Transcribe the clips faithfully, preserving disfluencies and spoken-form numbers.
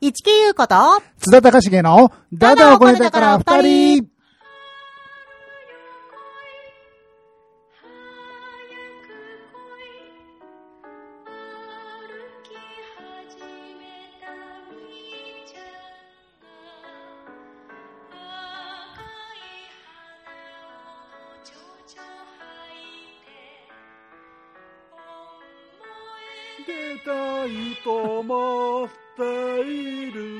市木優子と津田隆重のダダをこねたから二人。出たいと思っている。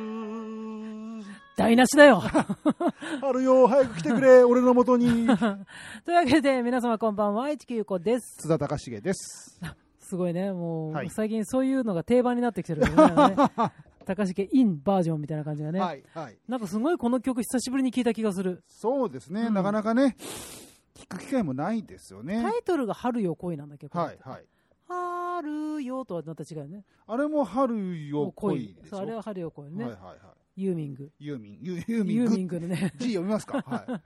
台無しだよ。 春よ、早く来てくれ、俺の元に。 というわけで、皆様こんばんは、市木優子です。 津田隆重です。 すごいね、もう、 はい、 最近そういうのが定番になってきてるよね。高重インバージョンみたいな感じがね、 はいはい、なんかすごいこの曲久しぶりに聴いた気がする。 そうですね、うん、なかなかね聴く機会もないですよね。 タイトルが春よ恋なんだけど、 はいはい、 春よとはまた違うよね。 あれも春よ恋でしょ。 あれは春よ恋ね、はいはいはい、ユーミングユーミンユーミングユーミングのね字読みますか、はい、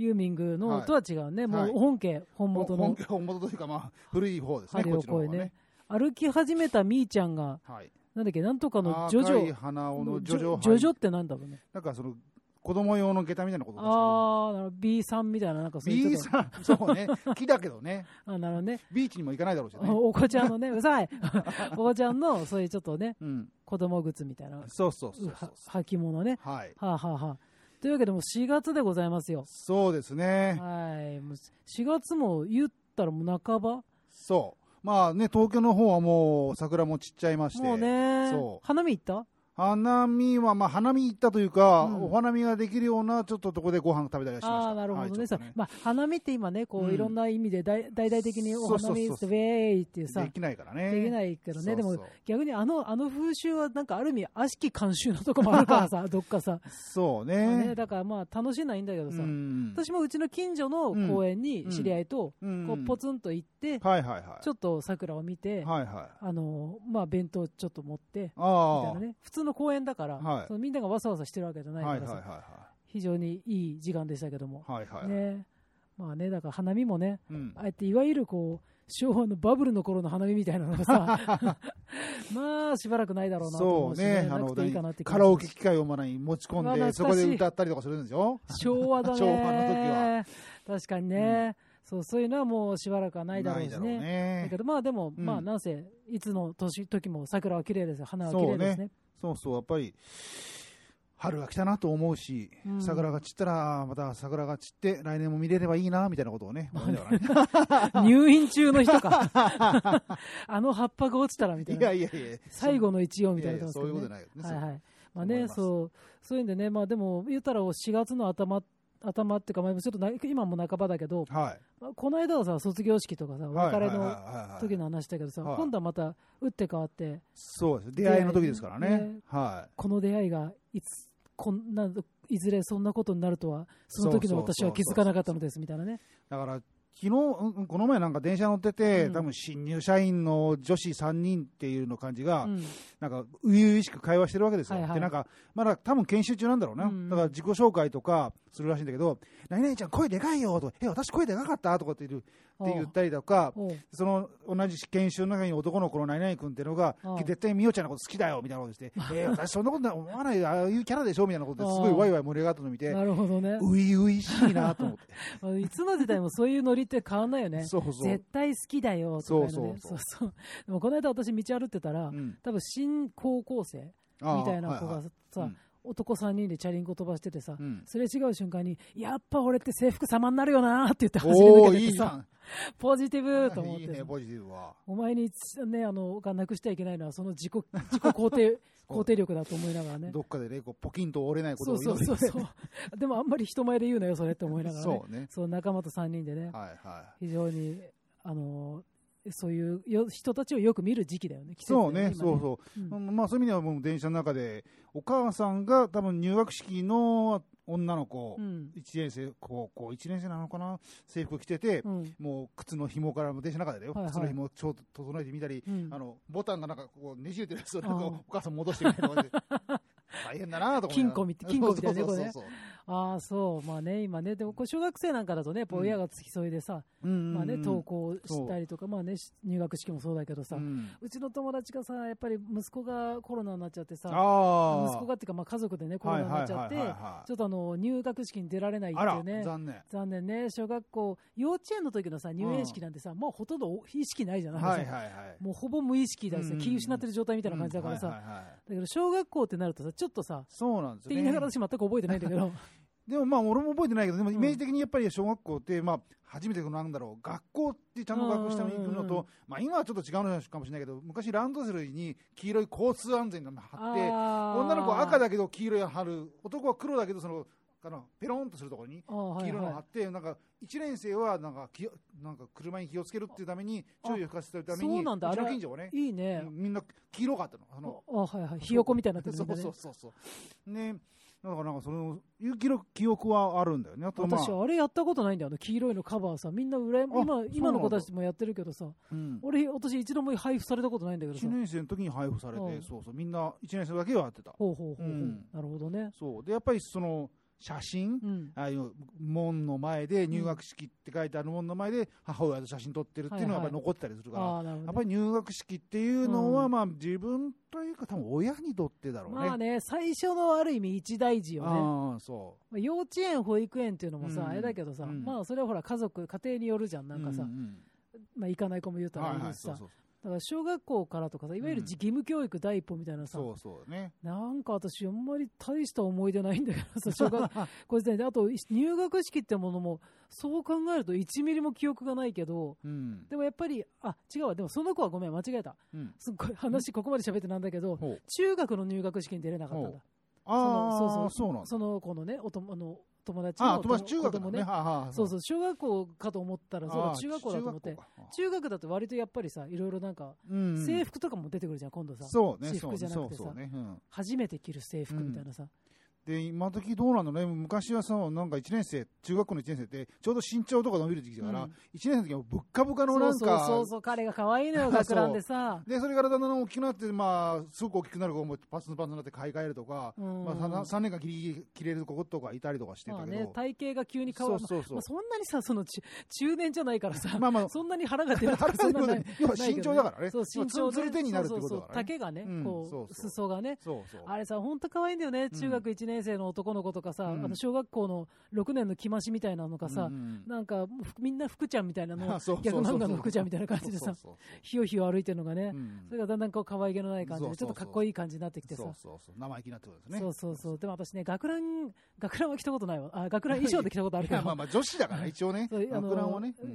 ユーミングのとは違うね、はい、もう本家本元の本, 本元というか、まあ、古い方ですね。 春よ恋ね。歩き始めたみーちゃんが、はい、なんだっけ、なんとかのジョジョ、 赤い花尾のジョジョ、 ジョジョってなんだろうね。 なんかその子供用の下駄みたいなことですね。 ああ、ビーさんみたいな、なんかそういう。 ビーさん、そうね、木だけどね。 あ、なるほどね。 ビーチにも行かないだろうしね。 お子ちゃんのね、うざい。お子ちゃんのそういうちょっとね、うん、子供靴みたいな。 そうそうそうそう。 履物ね。 はい。 はあ、はあはあ。というわけでもしがつでございますよ。 そうですね。 はい。しがつも言ったらもう半ば。 そう。まあね、東京の方はもう桜も散っちゃいまして。 もうね。そう。花見行った？ 花見は、まあ、花見行ったというか、うん、お花見ができるような、ちょっととこでご飯食べたりしました。 ああ、なるほどね。はい、ね、まあ、花見って今ね、こう、うん、いろんな意味で大、大々的にお花見って、ウェーイっていうさ。 できないからね。 できないけどね。そうそう、でも、逆にあの、あの風習は、なんかある意味、悪しき慣習のとこもあるからさ、どっかさ。 そうね。 ね、だからまあ、楽しいのはいいんだけどさ、うん、私もうちの近所の公園に知り合いと、こう、ポツンと行って、はいはいはい、ちょっと桜を見て、はいはい、あの、まあ、弁当ちょっと持って、みたいなね。普通の公園だから、はい、そのみんながわさわさしてるわけじゃないからさ、はいはいはいはい、非常にいい時間でしたけども、はいはいはい、ね、まあね、だから花見もね、うん、あえていわゆるこう昭和のバブルの頃の花見みたいなのがさまあしばらくないだろうなと思うし、ね、 そうね、あのカラオケ機械をまだに持ち込んでそこで歌ったりとかするんですよ。 昭和だね昭和の時は確かにね、うん、そう、そういうのはもうしばらくはないだろうし ね, ねだけどまあでも、うん、まあなんせいつの年時も桜は綺麗ですよ。花は綺麗ですね。 そうそう、やっぱり春が来たなと思うし、うん、桜が散ったらまた桜が散って来年も見れればいいなみたいなことをね入院中の人かあの葉っぱが落ちたらみたいな、 いやいやいや最後の一応みたいな、 ね、そういうことないよね。 はいはい、まあね、そうそういうんでね、まあでも言ったらしがつの頭頭っていうか、まあ、ちょっとな今も半ばだけど、はい、この間はさ卒業式とかさ別れの時の話だけどさ、今度はまた打って変わって、 そうです、出会いの時ですからね、ね、はい、 この出会いがいつこんないずれそんなことになるとはその時の私は気づかなかったのですみたいなね。 だから昨日、うん、この前なんか電車乗ってて、うん、多分新入社員の女子さんにんっていうの感じが、うん、なんか初々しく会話してるわけですよ、はいはい、でなんかまだ多分研修中なんだろうな、うん、だから自己紹介とかするらしいんだけど、何々ちゃん声でかいよとか、え私声でかかったとかって言うって言ったりとか、その同じ研修の中に男の子の何々君っていうのが絶対みおちゃんのこと好きだよみたいなことしてえー、私そんなこと思わない、ああいうキャラでしょみたいなことですごいワイワイ盛り上がったのを見て、 なるほどね、 初々しいなと思っていつの時代もそういうノリって変わんないよね。そうそう、絶対好きだよとか、ね、そうそうそうそう。でもこの間私道歩いてたら、うん、多分新高校生みたいな子がさ、はいはい、うん、男さんにんでチャリンコ飛ばしててさ、うん、すれ違う瞬間にやっぱ俺って制服様になるよなって言って走り抜けててさ、ポジティブと思って、いいね、ポジティブはお前に、ね、あのがなくしてはいけないのはその自己自己肯定肯定力だと思いながらね、 どっかでねこうポキンと折れないことを祈る。そうそうそうそうでもあんまり人前で言うなよそれって思いながら ね, そうね、そう仲間とさんにんでね、はいはい、非常にあのそういう人たちをよく見る時期だよね。季節だよね。 そうね、そうそう、うん、まあそういう意味ではもう電車の中でお母さんが多分入学式の女の子、うん、いちねん生、高校いちねん生なのかな、制服着てて、うん、もう靴の紐からも電車の中でだよ、はいはい、靴の紐をちょっと整えてみたり、うん、あのボタンがなんかこうねじれてるやつをなんかお母さん戻してみたいな感じで大変だなと思って、 金庫みたいなね、これね。 ああ、そう。まあね、今ね、でも小学生なんかだとね、やっぱ親が付き添いでさ、うん、まあね、登校したりとか、まあね、入学式もそうだけどさ、うん、うちの友達がさ、やっぱり息子がコロナになっちゃってさ、息子がっていうか、まあ家族でね、コロナになっちゃって、ちょっとあの、入学式に出られないっていうね。 残念。 残念ね。小学校、幼稚園の時のさ、入園式なんてさ、もうほとんど意識ないじゃないですか。はいはいはい。もうほぼ無意識だしさ、気失ってる状態みたいな感じだからさ、だけど小学校ってなるとさ、ちょっとさ、 そうなんですよね。 って言いながら私全く覚えてないんだけど。 でもまあ俺も覚えてないけど、でもイメージ的にやっぱり小学校ってまあ初めてのなんだろう、学校ってちゃんと学校下に行くのと、まあ今はちょっと違うのかもしれないけど、昔ランドセルに黄色い交通安全の貼って、女の子は赤だけど黄色い貼る、男は黒だけどそのあのペロンとするところに黄色の貼って、はいはい、なんかいちねん生はなんか気なんか車に気をつけるっていうために注意を吹かせるために、 そうなんだ、 うちの近所はね、 いいね、 みんな黄色かったの、あのあ、はいはい、ひよこみたいになってるんだね。 そうそうそうそうね。だからなんかそのいう記憶はあるんだよね。あとまあ、 私あれやったことないんだよ、あの黄色いのカバーさ、みんな羨ま今今の子たちもやってるけどさ、うん、俺私一度も配布されたことないんだけどさ。いちねん生の時に配布されて、うん、そうそうみんないちねん生だけはやってた。 ほうほうほうほう、うん、なるほどね。 そうでやっぱりその写真、うん、ああいう門の前で入学式って書いてある門の前で母親と写真撮ってるっていうのがやっぱり残ったりするから、はいはい、やっぱり入学式っていうのは、まあ自分というか多分親にとってだろうね。 まあね、最初のある意味一大事よね。 あそう、 まあ、幼稚園保育園っていうのもさ、うん、あれだけどさ、うん、まあそれはほら家族家庭によるじゃん、なんかさ、うんうん、まあ行かない子も言うたらいいしさ、だから小学校からとかさ、いわゆる義務教育第一歩みたいなさ、うん、そうそうね、なんか私あんまり大した思い出ないんだけどさ、小学校時代で、あと入学式ってものもそう考えるといちミリも記憶がないけど、うん、でもやっぱりあ違うわ、でもその子はごめん間違えた、うん、すっごい話ここまで喋ってなんだけど、うん、中学の入学式に出れなかったんだ。 ああ、そうそうそうなんだ。 その子のね、おとあの友達のあ友達中学のね、 そうそう小学校かと思ったらそうだ中学校だと思って、中学だと割とやっぱりさいろいろなんか制服とかも出てくるじゃん今度さ、私服じゃなくてさ初めて着る制服みたいなさ。 で今時どうなのね、昔はさなんかいちねん生中学校のいちねん生ってちょうど身長とか伸びる時期だから、うん、いちねん生の時はぶっかぶかのなんかそうそうそう彼が可愛いのよ学ランでさでそれからだんだん大きくなって、まあ、すごく大きくなる子もパスパスになって買い替えるとか、うんまあ、さんねんかん切り切れる子とかいたりとかしてたけど、まあね、 体型が急に変わる。そうそうそう、まあ、そんなにさその中年じゃないからさ、 まあまあ、 そんなに腹が出るとかそんなない要は身長だからね。 そう身長でつる手になるってことだからね。 丈がね、うん、こうそうそう裾がねそうそう、 あれさ本当可愛いんだよね、中学いちねん生の男の子とかさ、うん、あの小学校のろくねんの期末みたいなのがさ、うん、なんかみんな福ちゃんみたいなの逆漫画の福ちゃんみたいな感じでさひよひよ歩いてるのがね、うん、それがだんだんこう可愛げのない感じでちょっとかっこいい感じになってきてさ、 そうそうそう生意気になってくるんですね。 そうそうそう。でも私ね学ラン学ランは着たことないわ。あ学ラン衣装で着たことあるけどまあまあ女子だから一応ね学ランはね、うん、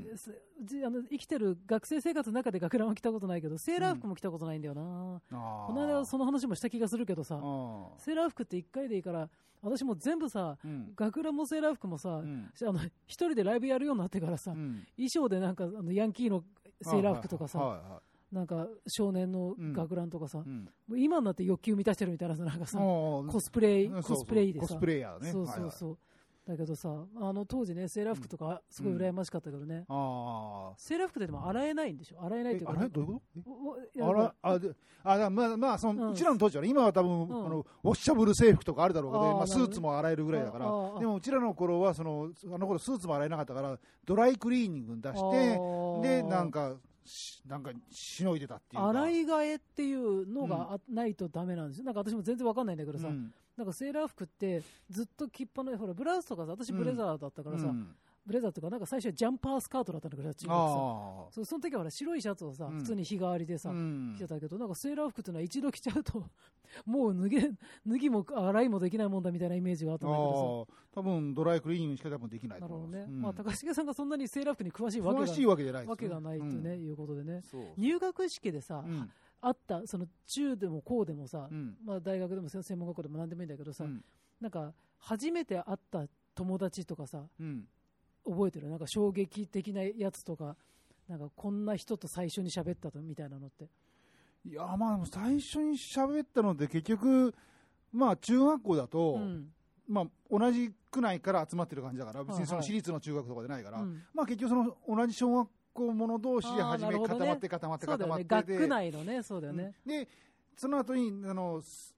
あの生きてる学生生活の中で学ランは着たことないけどセーラー服も着たことないんだよな、うん、この間その話もした気がするけどさ、セーラー服っていっかいでいいから私も全部さ、うん、学ランもセーラー服もさ、うん、あの一人でライブやるようになってからさ、うん、衣装でなんかあのヤンキーのセーラー服とかさ、はいはいはい、なんか少年の学ランとかさ、うんうん、今になって欲求満たしてるみたいななんかさコスプレイコスプレイでさ、 コスプレイヤーね、 そうそうそう、はいはい、だけどさあの当時ねセーラー服とかすごい羨ましかったけどね、うん、あセーラー服ってでも洗えないんでしょ、洗えないっていうか、 あれどういうことあらあであまあまあその、うん、うちらの当時はね、今は多分、うん、あのウォッシャブル制服とかあるだろうけど、あまあ、スーツも洗えるぐらいだから、でもうちらの頃はそのあの頃スーツも洗えなかったからドライクリーニングに出してでなんかなんかしのいでたっていうか、 洗い替えっていうのがないとダメなんですよ、なんか私も全然わかんないんだけどさ、うん、なんかセーラー服ってずっと着っぱなし、ほらブラウスとかさ、私ブレザーだったからさ、うん、ブレザーとかなんか最初はジャンパースカートだったんだけど、中学さ、そ, その時はほら白いシャツをさ、うん、普通に日替わりでさ、うん、着てたけど、なんかセーラー服っていうのは一度着ちゃうともう脱げ脱ぎも洗いもできないもんだみたいなイメージがあったんだけどさ、 多分ドライクリーニングしか多分できないと思います。 なるほどね、うん、まあ高重さんがそんなにセーラー服に詳しいわけが詳しいわけじゃないです、ね、 わけがないと、ね、うん、いうことでね、 そう入学式でさ、うん、あったその中でも高でもさ、うん、まあ、大学でも専門学校でも何でもいいんだけどさ、うん、なんか初めて会った友達とかさ、うん、覚えてる？なんか衝撃的なやつとか、なんかこんな人と最初に喋ったとみたいなのって。 いやまあ最初に喋ったので結局まあ中学校だと、うん、まあ同じ区内から集まってる感じだから別にその私立の中学とかでないから、はいはい、まあ結局その同じ小学校者同士で初め固まって固まって固まって、 ね、学区内のね、そうだよね、 うん、でその後にあの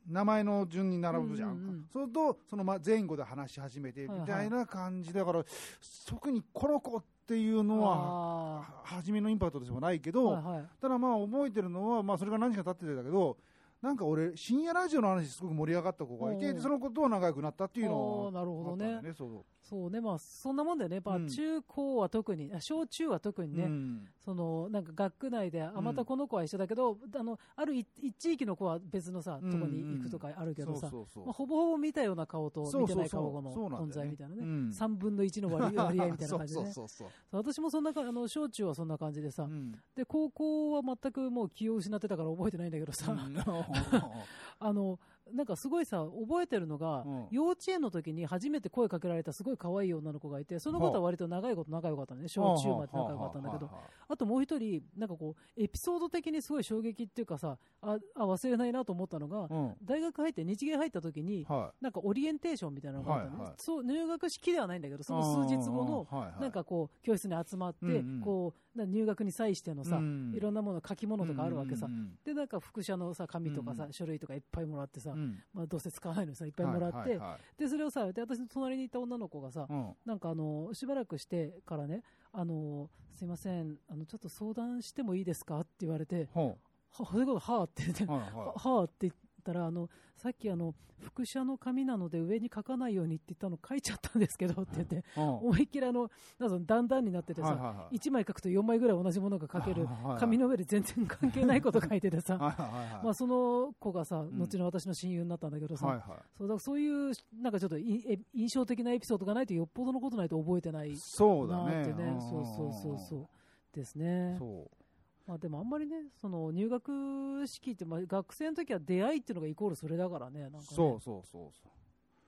名前の順に並ぶじゃん、うんうんうん、そうするとその前後で話し始めてみたいな感じだから、はいはい、特にコロコっていうのは初めのインパクトでもないけど、はいはい、ただまあ覚えてるのは、まあ、それが何日か経ってたけど、なんか俺深夜ラジオの話すごく盛り上がった子がいて、その子と仲良くなったっていうのを、なるほどね。 そうそうね、まあそんなもんだよね。やっぱ中高は特に、うん、小中は特にね、うん、そのなんか学区内で、あ、またこの子は一緒だけど、うん、あのある一地域の子は別のさ、とこに行くとかあるけどさ、まあほぼほぼ見たような顔と見てない顔の存在みたいなね、さんぶんのいちの割合みたいな感じでね。そうそうそうそう。私もそんなあの小中はそんな感じでさ、うん、で高校は全くもう気を失ってたから覚えてないんだけどさ、うん、あのなんかすごいさ覚えてるのが、うん、幼稚園の時に初めて声かけられたすごい可愛い女の子がいて、その子とは割と長いこと仲良かったね、小中まで仲良かったんだけど、あともう一人なんかこうエピソード的にすごい衝撃っていうかさ、ああ忘れないなと思ったのが、うん、大学入って日芸入った時に、はい、なんかオリエンテーションみたいなのがあったね、はいはい、そう入学式ではないんだけど、その数日後のなんかこう教室に集まって、うんうん、こう入学に際してのさ、うん、いろんなもの書き物とかあるわけさ、うんうんうん、でなんか副社のさ紙とかさ、うん、書類とかいっぱいもらってさ、うん、まあ、どうせ使わないのにさいっぱいもらって、はいはいはい、でそれをさで私の隣にいた女の子がさ、うん、なんかあのしばらくしてからね、あのすいませんあのちょっと相談してもいいですかって言われて、はあ、そういうことはあって言って、はいはい、はあって言ったら、あのさっきあの副社の紙なので上に書かないようにって言ったの書いちゃったんですけどって言って、うん、思いっきりあのなんだんだんになっててさ、はいはいはい、いちまい書くとよんまいぐらい同じものが書ける紙の上で全然関係ないこと書いててさはいはい、はい、まあ、その子がさ、うん、後の私の親友になったんだけどさ、はいはい、そうだそういうなんかちょっと印象的なエピソードがないとよっぽどのことないと覚えてないなってね。 そうだね、 そうそうそうそうですね。そうまあ、でもあんまりね、その入学式って、まあ、学生の時は出会いっていうのがイコールそれだからね、なんかね。 そうそうそうそう。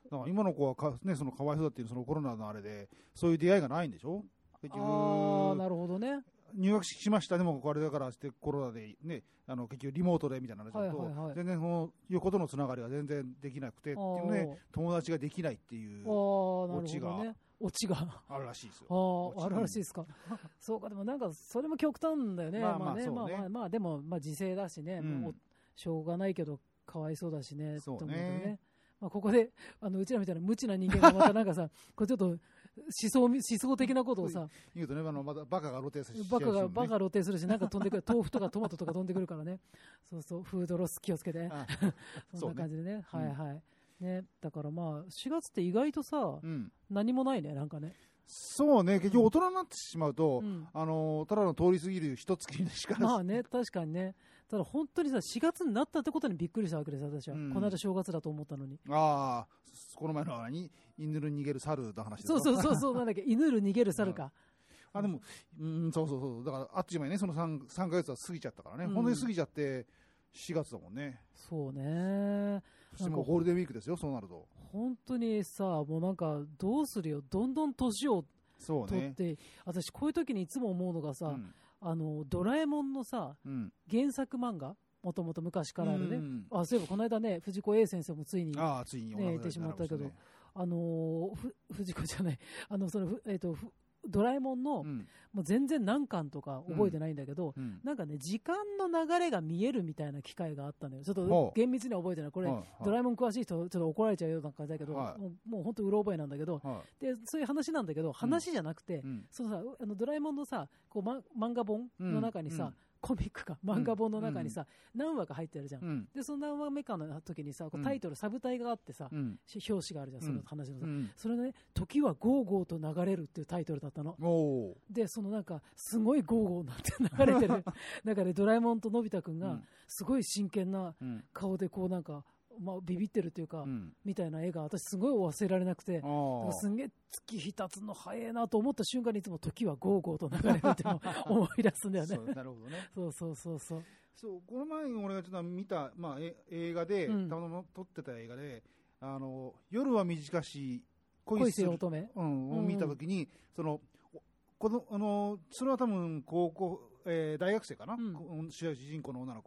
だから今の子はか、ね、そのかわいそうだっていうそのコロナのあれで、そういう出会いがないんでしょ。結局ああ、なるほどね。 入学式しました、でもこれだからしてコロナでね、あの結局リモートでみたいな話だと、はいはいはい、全然そのいうことのつながりが全然できなくてっていうね、友達ができないっていうオチが。 オチがあるらしいですよ。 ああ、あるらしいですか。そうか、でもなんかそれも極端だよね。まあまあね、まあまあまあでもまあ時勢だしね、うん、もうしょうがないけどかわいそうだしね。そうね。と思うとね。まあここであのうちらみたいな無知な人間がまたなんかさ、これちょっと思想思想的なことをさ、 言うとね、あのまだバカが露呈するし、 バカがバカ露呈するし、なんか飛んでくる豆腐とかトマトとか飛んでくるからね。そうそう、フードロス気をつけて。そんな感じでね。はいはい。ね、だからまあしがつって意外とさ、うん、何もないね、なんかね。 そうね、結局大人になってしまうと、うん、あのただの通り過ぎる一月にしかまあね、確かにね。ただ本当にさしがつになったってことにびっくりしたわけです私は、うん、この間正月だと思ったのに。 ああ、この前の何犬る逃げる猿の話ですか。 そうそうそうそうなんだっけ犬る逃げる猿か、 うん、あでもうんそうそうそうだからあっちまいねその 3, 3ヶ月は過ぎちゃったからね、うん、本当に過ぎちゃってしがつだもんね。 そうね。 そしてもうゴールデンウィークですよ、そうなると。 本当にさ、もうなんかどうするよ、どんどん年を取って、ね、私こういう時にいつも思うのがさ、うん、あのドラえもんのさ、うん、原作漫画もともと昔からあるね、うん、あそういえばこの間ね藤子 A 先生もついに、 あついにね、いてしまったけど、ね、あのふ藤子じゃないあのそのえっ、ー、とドラえもんの、うん、もう全然何巻とか覚えてないんだけど、うん、なんかね時間の流れが見えるみたいな機会があったのよ。ちょっと厳密には覚えてないこれ、はい、ドラえもん詳しい人ちょっと怒られちゃうような感じだけど、はい、もう、もう本当うろ覚えなんだけど、はい、でそういう話なんだけど話じゃなくて、うん、そのさあのドラえもんのさこう、ま、漫画本の中にさ、うんコミックか漫画本の中にさ、うん、何話か入ってるじゃん、うん、でその何話目かの時にさこうタイトル、うん、サブタイがあってさ、うん、表紙があるじゃんその話のさ、うん、それね時はゴーゴーと流れるっていうタイトルだったの。でそのなんかすごいゴーゴーなんて流れてる中でドラえもんとのび太くんがすごい真剣な顔でこうなんかまあ、ビビってるというか、うん、みたいな絵が私すごい忘れられなくてすんげえ月日経つの早いなと思った瞬間にいつも時はゴーゴーと流れるっていうのを思い出すんだよねそうなるほどねそうそうそうそうそうこの前に俺がちょっと見た、まあ、え映画で、うん、たまたま撮ってた映画であの夜は短し恋する乙女、 うん、を見たときに、うん、そのこのあのそれは多分高校、えー、大学生かな、うん、主人公の女の子は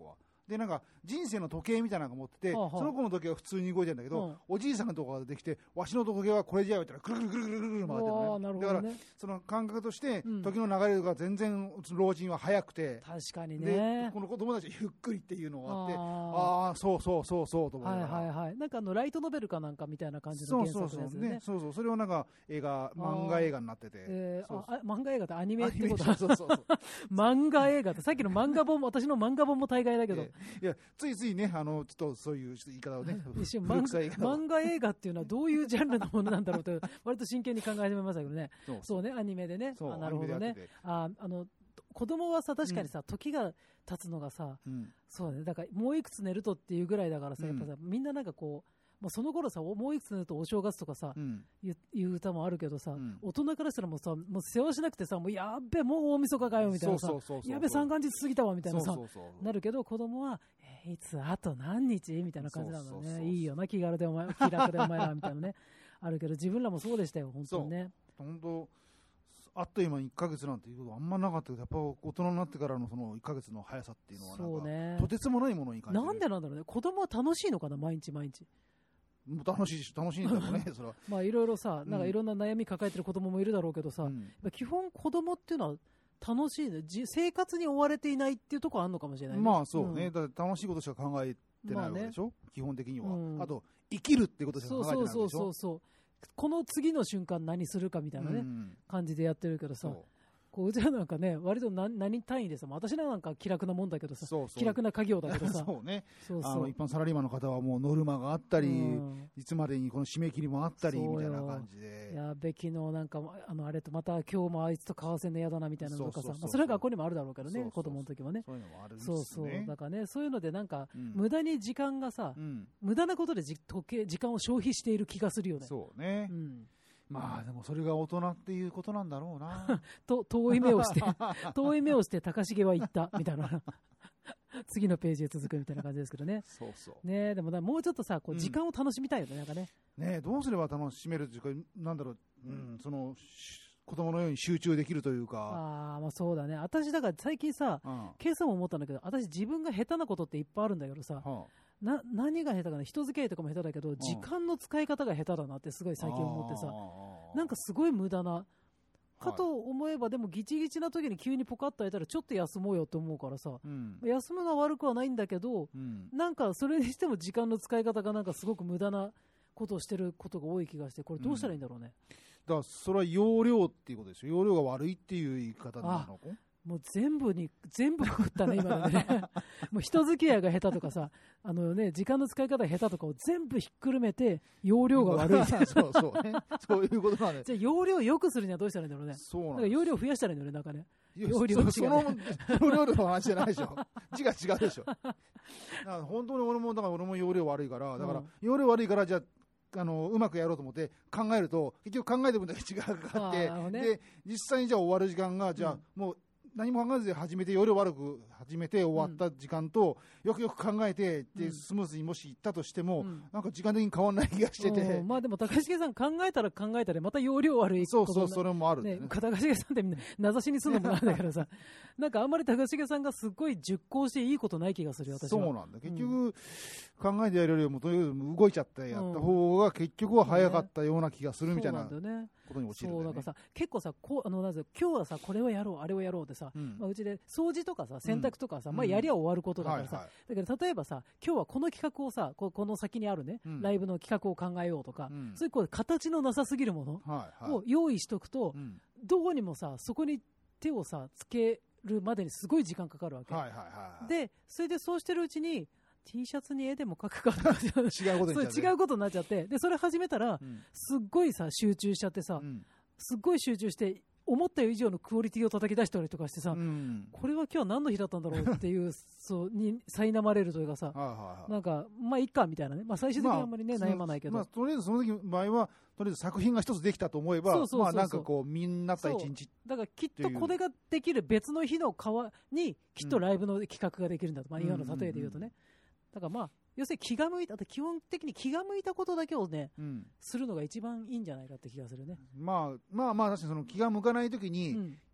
でなんか人生の時計みたいなのが持ってて、はあはあ、その子の時計は普通に動いてるんだけど、うん、おじいさんのところが出てきて、わしの時計はこれじゃよって言ったら、くるくるくるくるくる回ってるのね。だから、その感覚として、時の流れが全然、老人は早くて、 確かにね。 で、この子供たちはゆっくりっていうのがあって、ああ、そうそうそうそうと思う。 はいはいはい。なんかあの、ライトノベルかなんかみたいな感じの原作のやつでね。 そうそうそう。それをなんか、映画、漫画映画になってて。 えー、あ、漫画映画ってアニメってことだ。そうそうそう。漫画映画って、さっきの漫画本も、私の漫画本も大概だけど。 いや、ついついね、あの、ちょっとそういう言い方をね、 一瞬漫画、漫画映画っていうのはどういうジャンルのものなんだろうと、割と真剣に考え始めましたけどね。そう、そうね、アニメでね。あ、なるほどね。あ、あの、子供はさ、確かにさ、うん、時が経つのがさ、うん、そうね、だからもういくつ寝るとっていうぐらいだからさ、やっぱさ、みんななんかこう、もうその頃さ、もういくつ寝るとお正月とかさ、うん、いう、いう歌もあるけどさ、うん、大人からしたらもうさ、もう世話しなくてさ、もうやっべ、もう大晦日かよみたいなさ、やべ、三が日過ぎたわみたいなさ、そうそうそうなるけど、子供は、えー、いつ、あと何日みたいな感じなんだね。そうそうそうそう、いいよな、気軽でお前、気楽でお前らみたいなね、あるけど、自分らもそうでしたよ、本当にね。 本当あっという間にいっかげつなんていうことあんまなかったけど、やっぱ大人になってからのそのいっかげつの速さっていうのはなんか、ね、とてつもないものに感じる。 なんでなんだろうね。子供は楽しいのかな、毎日毎日。 楽しいし、楽しいんだろうね、それは。 まあいろいろさ、なんかいろんな悩み抱えてる子供もいるだろうけどさ、うん、基本子供っていうのは楽しいね。生活に追われていないっていうところあるのかもしれないね。 まあそうね。うん、だって楽しいことしか考えてないわけでしょ、まあね、基本的には、うん。あと、生きるっていうことしか考えてないわけでしょ。そうそうそうそう。この次の瞬間何するかみたいなね、うん、感じでやってるけどさ。こううちらなんかね、割と何何単位でさ、私らなんか気楽なもんだけどさ、そうそう気楽な家業だけどさ、 そうね、そうそうあの一般サラリーマンの方はもうノルマがあったり、うん、いつまでにこの締め切りもあったりみたいな感じで、 やべ、昨日なんかあのあれとまた今日もあいつと交わせんの嫌だなみたいなのとかさ、まあ、それは学校にもあるだろうけどね、そうそうそう子供の時もね、 そういうのもあるんですね。そうそうだからね、そういうのでなんか、うん、無駄に時間がさ、うん、無駄なことでじ時計時間を消費している気がするよね。 そうね。うん、まあでもそれが大人っていうことなんだろうなと遠い目をして遠い目をして高重は言ったみたいな次のページへ続くみたいな感じですけどね。 そうそうね。でももうちょっとさ、こう時間を楽しみたいよね、うん、なんかね。 ね、どうすれば楽しめるっていうか、なんだろう、うん、その子供のように集中できるというか。 ああ、まあそうだね。私だから最近さ、うん、今朝も思ったんだけど、私自分が下手なことっていっぱいあるんだけどさ。はあ、な何が下手かな、人付き合いとかも下手だけど、うん、時間の使い方が下手だなってすごい最近思ってさ、なんかすごい無駄なかと思えば、はい、でもギチギチな時に急にポカッと開いたらちょっと休もうよって思うからさ、うん、休むが悪くはないんだけど、うん、なんかそれにしても時間の使い方がなんかすごく無駄なことをしてることが多い気がして、これどうしたらいいんだろうね。 うん、だからそれは容量っていうことですよ。容量が悪いっていう言い方なのか。 もう全部に、全部くくったね、今のでね。もう人付き合いが下手とかさ、あのね、時間の使い方が下手とかを全部ひっくるめて、容量が悪い。 そうそうね。そういうことなんです。 じゃあ容量を良くするにはどうしたらいいんだろうね。そうなんです。だから容量を増やしたらいいんだよね、なんかね。 容量を、ね、その、容量の話じゃないでしょ。字が違うでしょ。だから本当に俺も、だから俺も容量悪いから、だから、容量悪いから、じゃあ、あのうまくやろうと思って考えると、結局考えてる分だけ時間がかかって、ね、で、実際にじゃあ終わる時間が、じゃあ、もう、何も考えずに始めて、容量悪く始めて終わった時間と、うん、よくよく考えて、で、スムーズにもしいったとしても、うん、なんか時間的に変わらない気がしてて。 まあでも、高重さん考えたら考えたら、また容量悪い。 そうそう、それもあるんね。ね、高重さんってみんな、名指しにするのもなんだからさ、なんかあんまり高重さんがすっごい熟考していいことない気がするよ、私は。 そうなんだ。結局、うん、考えてやるよりも、とりあえず動いちゃってやった方が、結局は早かったような気がするみたいなことに陥るんだよね。そう、なんかさ、結構さ、こう、あの、なぜ、今日はさ、これをやろう、あれをやろうってさ、うんまあ、うちで、掃除とかさ、洗濯とかさ、うん、まあやりゃ終わることだからさ、うんはいはい、だけど例えばさ、今日はこの企画をさ、こ, この先にあるね、うん、ライブの企画を考えようとか、うん、そういうこう形のなさすぎるものを用意しとくと、はいはい、どうにもさ、そこに手をさ、つけるまでにすごい時間かかるわけ。はいはいはいはい、で、それでそうしてるうちに、T シャツに絵でも描くかとか違うことになっちゃって、違うことになっちゃって、で、それ始めたら、うん、すっごいさ、集中しちゃってさ、うん、すっごい集中して、思った以上のクオリティを叩き出したりとかしてさ、うん、これは今日は何の日だったんだろうっていうそうに苛まれるというかさ、はいはいはい、なんかまあいいかみたいなね、まあ最終的にあんまりね、まあ、悩まないけど、まあ、 とりあえずその時の場合はとりあえず作品が一つできたと思えば、そうそうそうそう、まあなんかこうみんなった一日、 だからきっとこれができる別の日の川にきっとライブの企画ができるんだと、まあ今の例えで言うとね、だからまあ要するに気が向いた、基本的に気が向いたことだけをね、うん、するのが一番いいんじゃないかって気がするね。 まあまあまあ確かにその気が向かないときに、うん、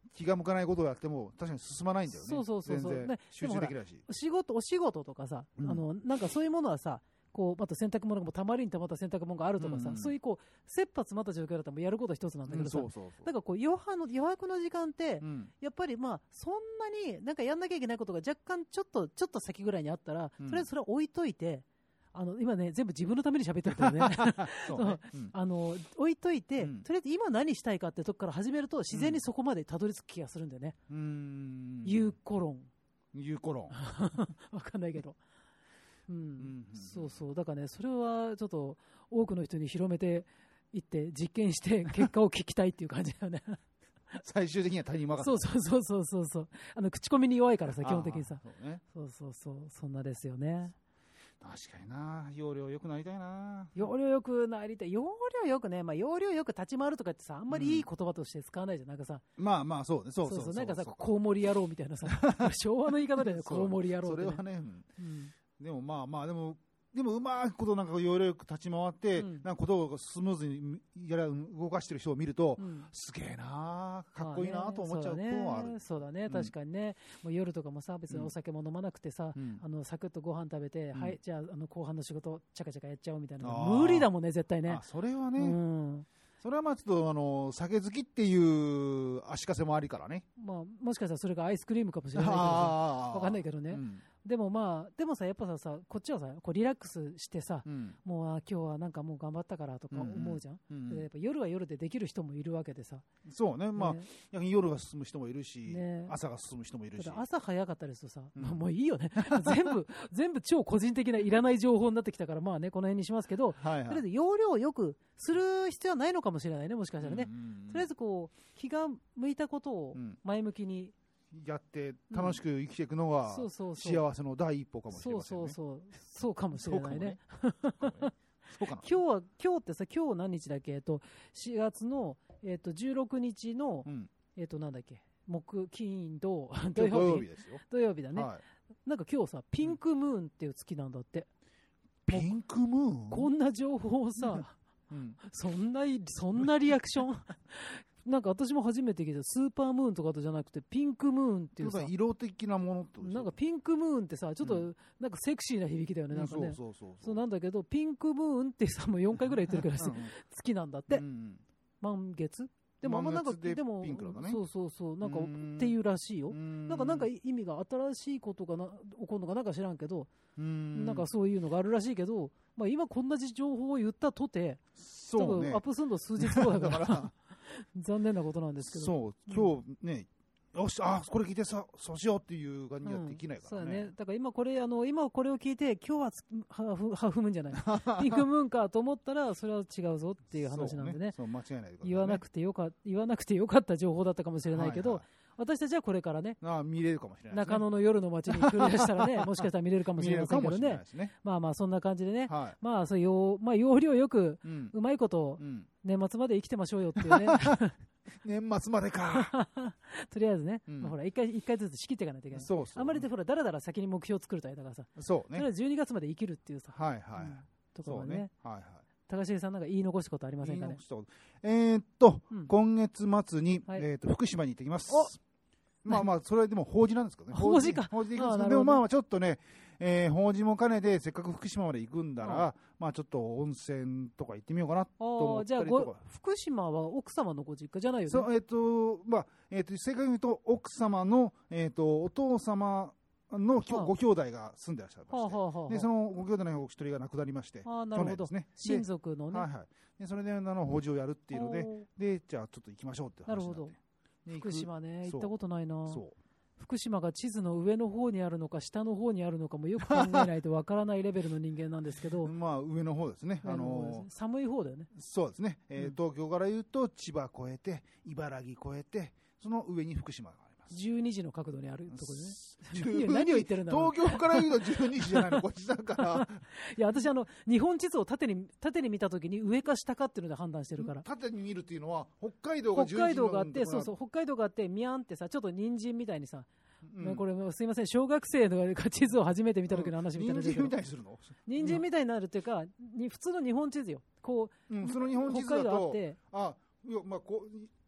気が向かないことをやっても確かに進まないんだよね。そうそうそうそう。全然集中できないし。 仕事、お仕事とかさ、うん、あの、なんかそういうものはさ、こう、また洗濯物がもたまりにたまった洗濯物があるとかさ、うんうん、そういうこう、切羽詰まった状況だったらもうやること一つなんだけどさ、うん、そうそうそう。だからこう、余白の、余白の時間って、うん、やっぱりまあ、そんなになんかやんなきゃいけないことが若干ちょっと、ちょっと先ぐらいにあったら、うん、とりあえずそれは置いといて、あの今ね全部自分のために喋ってるんだよね。そうね、うん、あの置いといて、うん、とりあえず今何したいかってとこから始めると自然にそこまでたどり着く気がするんだよね。うん、ユーコロン。 ユーコロン。 わかんないけど。うん、うん、そうそうだからねそれはちょっと多くの人に広めていって実験して結果を聞きたいっていう感じだよね。 最終的には他人任せ。 そうそうそうそうそうそう。あの口コミに弱いからさ基本的にさ。そうね。そうそうそうそんなですよね。 確かにな、容量良くなりたいな。 容量良くなりたい。容量良くね、まあ容量良く立ち回るとかってさ、あんまりいい言葉として使わないじゃん、なんかさ。 まあまあそうね、そうそうそうそう。 なんかさ、コウモリ野郎みたいなさ、昭和の言い方だよね、コウモリ野郎って、ね。 それはね、うん、でもまあまあでも。でもうまくことなんか容量よく立ち回って、うん、なんかことをスムーズにやら動かしてる人を見ると、うん、すげえなかっこいいなと思っちゃうこともある。 そうだね、確かにね、うん、もう夜とかもさ別にお酒も飲まなくてさ、うん、あのサクッとご飯食べて、うん、はいじゃあ、あの後半の仕事チャカチャカやっちゃおうみたいな無理だもんね絶対ね。 あそれはね、うんそれはまあちょっとあの酒好きっていう足かせもありからね。 まあもしかしたらそれがアイスクリームかもしれないけどさ、わかんないけどね。うん、でもまあでもさやっぱささこっちはさこうリラックスしてさ、うん、もうあ今日はなんかもう頑張ったからとか思うじゃん。うんうん、でやっぱ夜は夜でできる人もいるわけでさ。 そうね。まあ、ね、夜が進む人もいるし、ね、朝が進む人もいるし。 朝早かったりするとさ、うん、まあもういいよね。全部全部超個人的ないらない情報になってきたからまあねこの辺にしますけど、はいはい、とりあえず容量をよくする必要はないのかもしれないねもしかしたらね。うんうんうん、とりあえずこう気が向いたことを前向きに、 うん、やって楽しく生きていくのが幸せの第一歩かもしれませんね。 そうそうそうそうかもしれないね。そうかな。今日は今日ってさ今日何日だっけえっとしがつのえっとじゅうろくにちの、うん、えっとなんだっけ木金土土曜日ですよ。土曜日だね。はい、なんか今日さピンクムーンっていう月なんだって。 ピンクムーン？ こんな情報をさ。うん、そんなそんなリアクションなんか私も初めて聞いたスーパームーンとかじゃなくてピンクムーンっていうさ色的なものってなんかピンクムーンってさちょっとなんかセクシーな響きだよね、うん、なんかね、うん、そうそうそうそうなんだけどピンクムーンってさもうよんかいぐらい言ってるから好きなんだって、うん、満月でもあんまなんかでもピンクなんだね。そうそうそうなんかっていうらしいよ。なんかなんか意味が新しいことがな起こるのかなんか知らんけどんなんかそういうのがあるらしいけど、まあ、今こんな情報を言ったとてそう、ね、アップするの数日後だから残念なことなんですけどそう今日ね、うん、よしあこれ聞いてさそうしようっていう感じにはできないからね、うん、そうだねだから今これあの今これを聞いて今日はハフハフムーンじゃないピンクムーンかと思ったらそれは違うぞっていう話なんでね、 そうねそう間違いないでくださいね、 言わなくてよか言わなくてよかった情報だったかもしれないけど、はいはい私たちはこれからねあ見れるかもしれない、ね、 中野の夜の街に繰り出したらねもしかしたら見れるかもしれませんけど ね, ねまあまあそんな感じでね、はい、まあそういう、まあ、要領よく、うん、うまいこと年末まで生きてましょうよっていうね年末までかとりあえずね、うんまあ、ほら一回一回ずつ仕切っていかないといけない。そうそうあんまりでほらだらだら先に目標を作るとあれだからさそうねとりあえずじゅうにがつまで生きるっていうさはいはい、うん、ところねねはいはい高重さんなんか言い残すことありませんかね。 えー、っと、うん、今月末に、はいえー、っと福島に行ってきます。まあまあそれでも法事なんですけどね。 法事か。 法事で行くんですけど、でもまあちょっとね、えー、法事も兼ねてせっかく福島まで行くんだら、うん、まあちょっと温泉とか行ってみようかなと思ったりとか。じゃあ福島は奥様のご実家じゃないよね。 そうえっ、ー、とまあえっ、ー、と正確に言うと奥様のえっ、ー、とお父様のご兄弟が住んでらっしゃいまして、はあはあはあ、でそのご兄弟のお一人が亡くなりまして、 あなるほど、ね、親族のね、はいはい、 でそれであの法事をやるっていうので、でじゃあちょっと行きましょうって話になって。なるほど。 福島ね行ったことないな。そう福島が地図の上の方にあるのか下の方にあるのかもよく考えないとわからないレベルの人間なんですけどまあ上の方ですね、あのー、寒い方だよね。 そうですね、えーうん、東京から言うと千葉越えて茨城越えてその上に福島があります。 じゅうにじの角度にあるところでね何を言ってるんだろう。東京から言うとじゅうにじじゃないのこっちだからいや私あの日本地図を縦に縦に見たときに上か下かっていうので判断してるから。 縦に見るっていうのは北海道がじゅうにじ北海道があってそうそう北海道があってミャンってさちょっと人参みたいにさ、うん、これすいません小学生の地図を初めて見た時の話みたいな、うん、 人参みたいにするの人参みたいになるっていうか、うん、普通の日本地図よこう、 うん、その日本地図だとあいやまあこう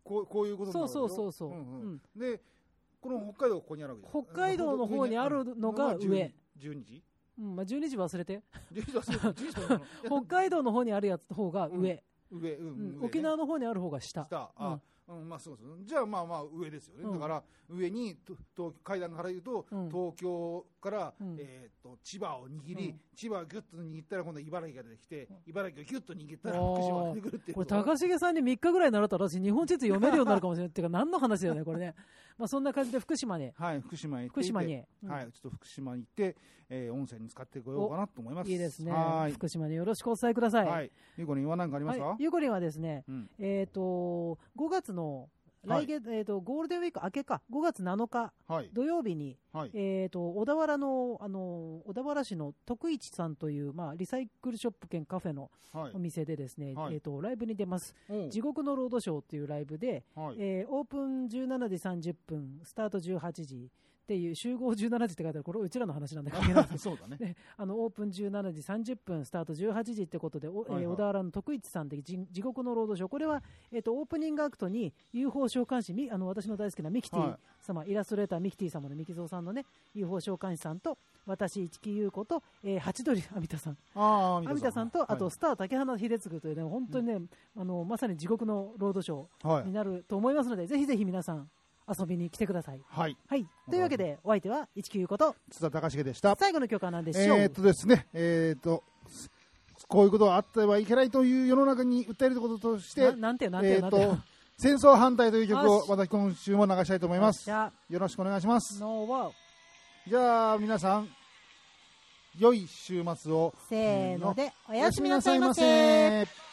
こうこういうことになるわけそうそうそうそう、うんうん、でこの北海道がここにあるわけです。 北海道の方にあるのが上。 じゅうにじ、 うんまあ、じゅうにじ忘れてじゅうにじ忘れて北海道の方にあるやつの方が上、 うん上うんうんね、沖縄の方にある方が下。 下あ、うんうん、まあそうそう。じゃあまあまあ上ですよね。うん、だから上にと階段から言うと、うん、東京から、うん、えっ、ー、と千葉を握り、うん、千葉をギュッと握ったら今度は茨城が出てきて、うん、茨城をギュッと握ったら福島が出てくるっていう。 これ高重さんにみっかぐらい習ったら私日本地図読めるようになるかもしれないっていうか何の話だよねこれね。まあそんな感じで福島にはい福島へ行って福島に、 うん、はいちょっと福島に行って、えー、温泉に使ってこようかなと思います。 いいですね。はい福島によろしくお伝えください。はい。 ゆうこりんは何かありますか？はい、 ゆうこりんはですね、うん、えっ、ー、とごがつの来月、はい、えーと、ゴールデンウィーク明けか、ごがつなのか、はい、土曜日に、はい、えーと、小田原の、あの、小田原市の徳一さんという、まあ、リサイクルショップ兼カフェのお店でですね、はい、えーと、ライブに出ます。地獄のロードショーというライブで、はい、えー、オープンじゅうしちじさんじゅっぷん、スタートじゅうはちじ。っていう集合じゅうしちじって書いてあるこれうちらの話なんだけどそうだね。 であのオープンじゅうしちじさんじゅっぷんスタートじゅうはちじってことで、はいはい、えー、小田原の徳一さんで地獄のロードショーこれは、えー、とオープニングアクトに ユーフォー 召喚師あの私の大好きなミキティ様、はい、イラストレーターミキティ様のミキゾーさんのね ユーフォー 召喚師さんと私市木優子と、えー、ハチドリアミタさんあアミタさんと、はい、あとスター竹花秀嗣というね本当にね、うん、あのまさに地獄のロードショーになると思いますので、はい、ぜひぜひ皆さん遊びに来てください。 はい。 はい。というわけで、お相手は、いちきゅうこと津田隆重でした。 最後の曲は何でしょう？ えーっとですね、えーっと、こういうことがあってはいけないという世の中に訴えることとして、 ななんてよ、なんてよ、 えーっと、なんてよ。戦争反対という曲を私今週も流したいと思います。よろしくお願いします。 No、 じゃあ、皆さん、良い週末を。 せーので、おやすみなさいませ。